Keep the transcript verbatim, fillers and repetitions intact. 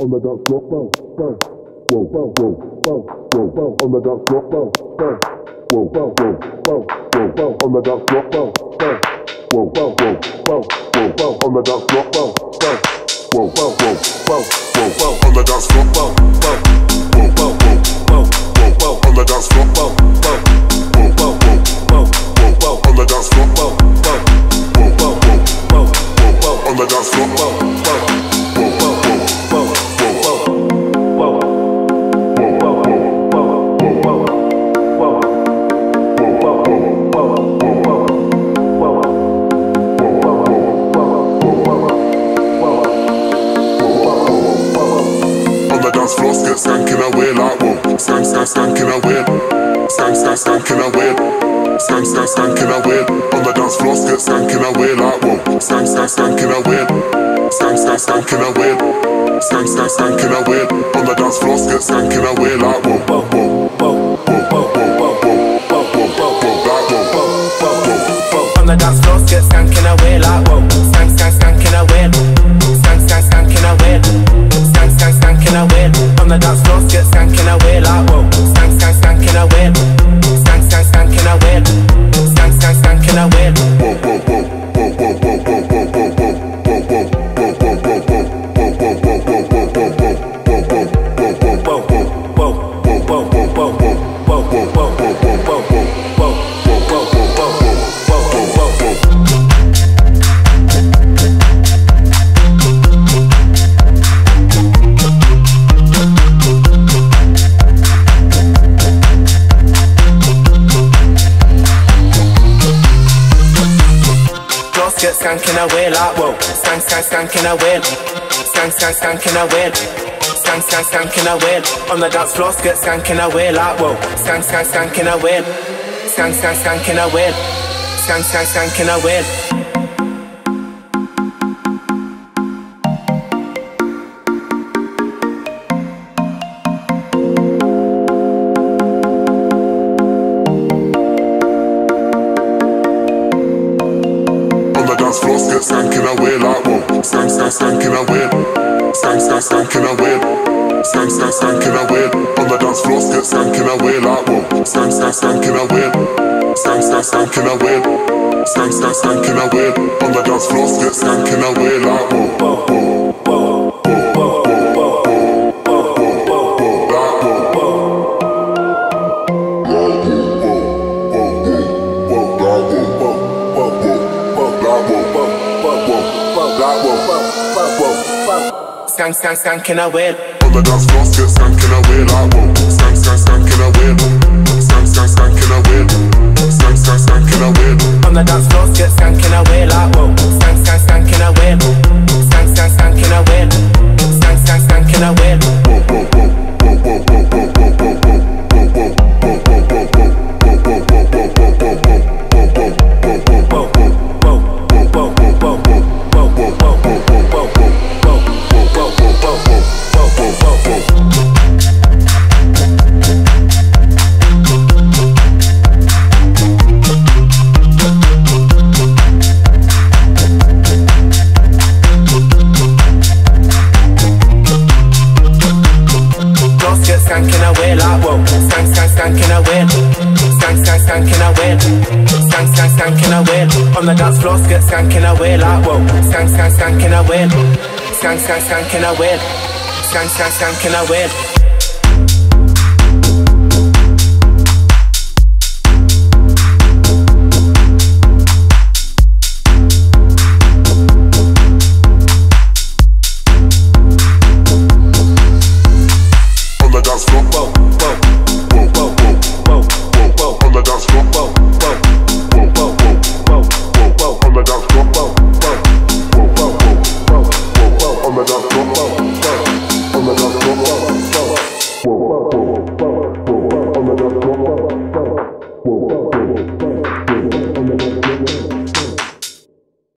on the dance floor, bow, bow, whoa, bow, whoa, bow, whoa, bow, on the dance floor, bow, bow, whoa, bow, whoa, bow, whoa, bow, on the dance floor, bow, bow, whoa, bow, whoa, bow, whoa, bow, on the dance floor, bow, bow, whoa, bow, whoa, bow, whoa, bow, on the dance floor, bow, bow, whoa, bow, whoa, bow, whoa, bow, on the dance floor, bow, bow, whoa, bow, whoa, bow, whoa, bow, on the dance floor, bow, bow, whoa, bow, whoa, bow, whoa, bow, on the dance floor, bow, bow, whoa, bow, whoa, bow, whoa, bow, dance floor, get skanking away like whoa, skank, skank, skanking away, skank, skank, skanking away, skank, skank, skanking away. On the dance floor, get skanking away like whoa, skank, skank, skanking away, skank, skank, skanking away, skank, skank, skanking away. On the dance floor, get skanking away like whoa, whoa, whoa, whoa, whoa, whoa, whoa, whoa, whoa, whoa, whoa, like whoa, whoa, whoa, whoa. On the dance floor, get skanking away like whoa, skank, skank, skanking away, skank, skank, skanking away. Skank, skanking away. On the dance floor, get skanking away like whoa. Skank, skank, skanking away. Skank, skank, skanking away. Skank, skank, skanking away. Whoa, whoa, whoa, whoa, whoa, whoa, whoa, whoa, whoa, whoa, whoa, get skanking away like whoa. Skank, skank, skanking away. Skank, skank, skanking away. Skank, skank, skanking away. On the dance floor, get skanking away like whoa. Skank, skank, skanking away. Skank, skank, skanking away. Skank, skank, skanking away. Floors get skanking away like whoa. Skank, skank, skanking away. Skank, skank, skanking away. Skank, skank, skanking away. On the dance floor, get skanking away like whoa. Skank, skank, skanking away. Skank, skank, skanking away. Skank, skank, skanking away. On the dance floor, get skanking away like whoa. Whoa, whoa, whoa, skank, skank, skanking away. On the dance floor, get skanking away like whoa. Skank, skank, skanking away. Skank, skank, skanking away. Skank, skank, skanking away. On the dance floor, get skanking away like whoa. Skank, skank, skanking away. Skank, skank, skanking away. Skank, skank, skanking away. Whoa, whoa, whoa, whoa, whoa, whoa, whoa, whoa, whoa, whoa, whoa, skanking away like whoa. Skank, skank, skanking away. Skank, skank, skanking away. Skank, skank, skanking away. On the dance floor, get skanking away like whoa. Skank, skank, skanking away. Skank, skank, skanking away. Skank, skank, skanking away.